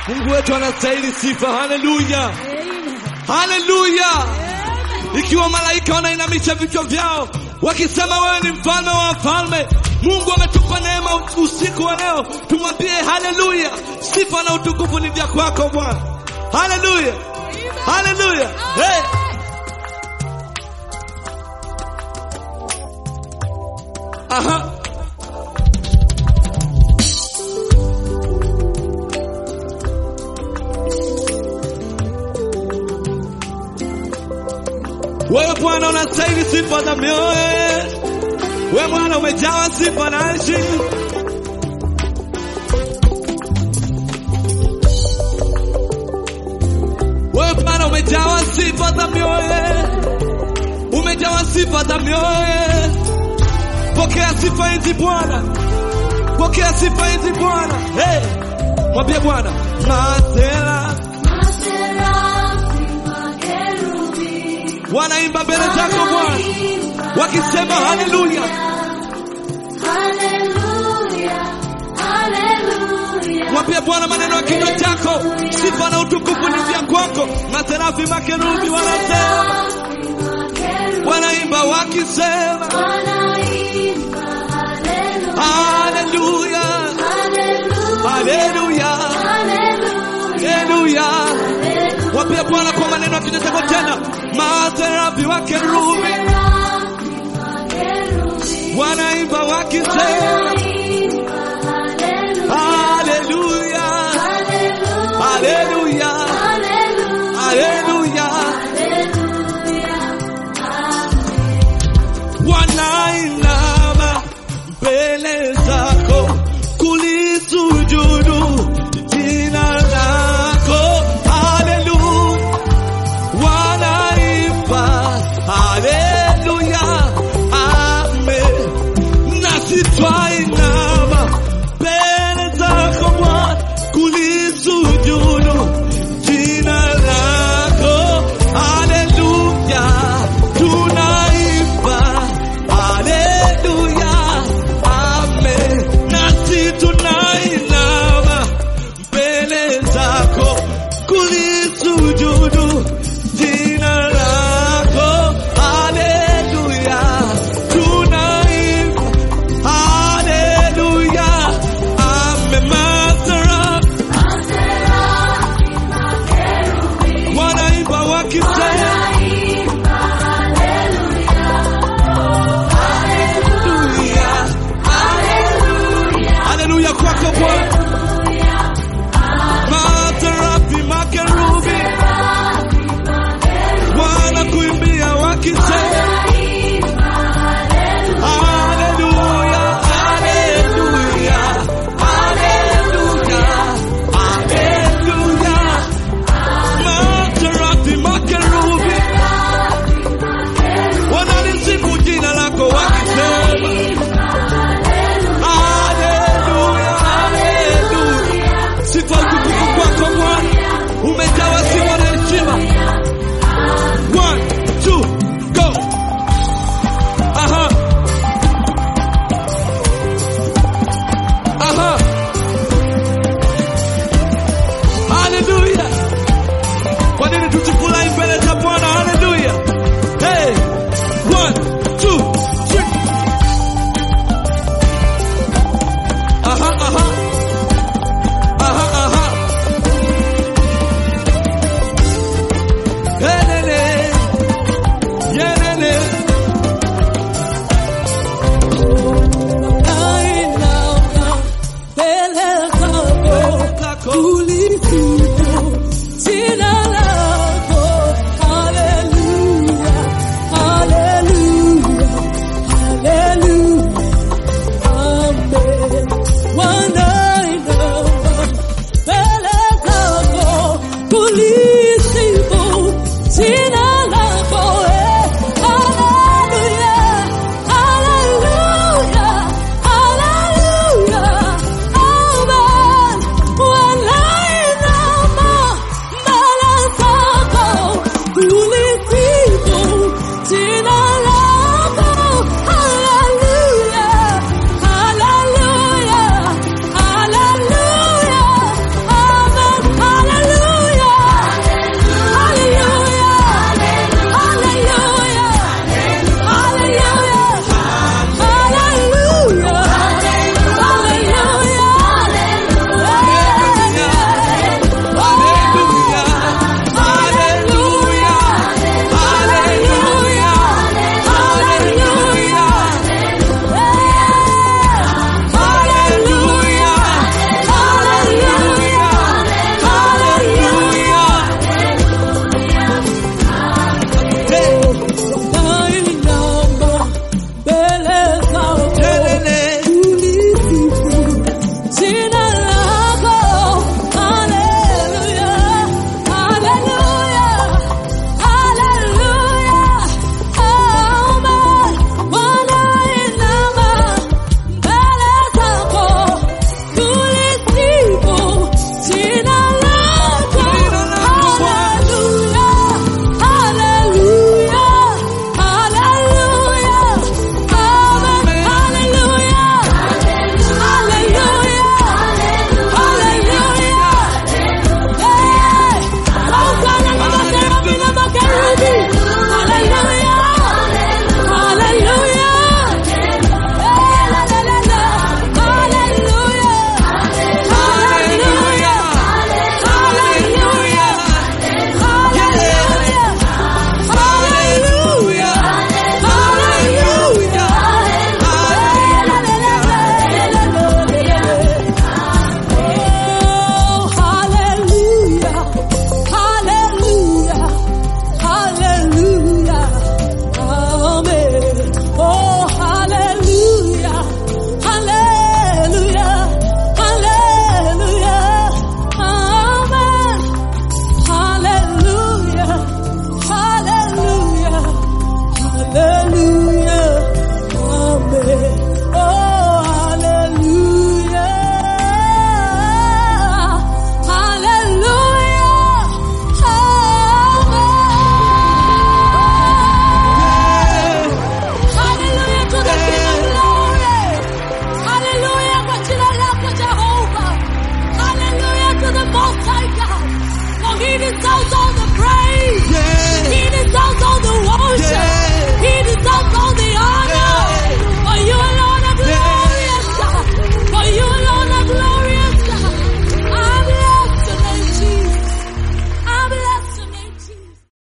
Mungu wetu anastahili sifa. Haleluya. Haleluya. Ikiwa malaika wanainamisha vichwa vyao wakisema wewe ni mfalme wa wafalme, Mungu ametupa neema usiku wa leo, tumwambie haleluya. Sifa na utukufu ni vya kwako Bwana. Haleluya. Haleluya. Hey. Aha. Wewe Bwana unastahili sifa za mioyo. Wewe Bwana umejawa sifa na heshima. Wewe Bwana umejawa sifa za mioyo. Umejawa sifa za mioyo. Pokea sifa hizi Bwana. Pokea sifa hizi Bwana. Hey! Mwambie Bwana, Masera wanaimba mbele zako Bwana, wakisema haleluya. Haleluya. Haleluya. Mwambie Bwana maneno ya kinywa chako, sifa na utukufu ni vya kwako. Maserafi makerubi wanasema, wanaimba wakisema haleluya. Haleluya. Haleluya. Mwambie Bwana kwa maneno ya kinywa chako tena, maserafi wakerubi wanaimba wakisema haleluya. Haleluya. Haleluya. Wanainama mbele zako kulisujudu jina lako. Haleluya. Wanaimba haleluya. Amen. Nasi twainama mbele zako Bwana kulisujudu jina lako. Haleluya. Tunaimba haleluya. Amen. Nasi tunainama mbele zako kulisujudu jina lako. Haleluya. Tunaimba haleluya. Amen. Masera wanaimba wakisema haleluya kwako Bwana. Maserafi makerubi wanakuimbia wakisema haleluya. Haleluya. Haleluya. Haleluya. Maserafi makerubi wanalisifu jina lako wakisema haleluya. Haleluya. Sifa utukufu kwako Bwana, umejawa sifa na heshima. 1, 2, go. Aha. Aha. Haleluya. Kwa nini tusifurahi mbele za Bwana? Haleluya. Hey. 1, 2, 3. Aha. Aha. Aha. Aha. Yelele. Yelele. Sauti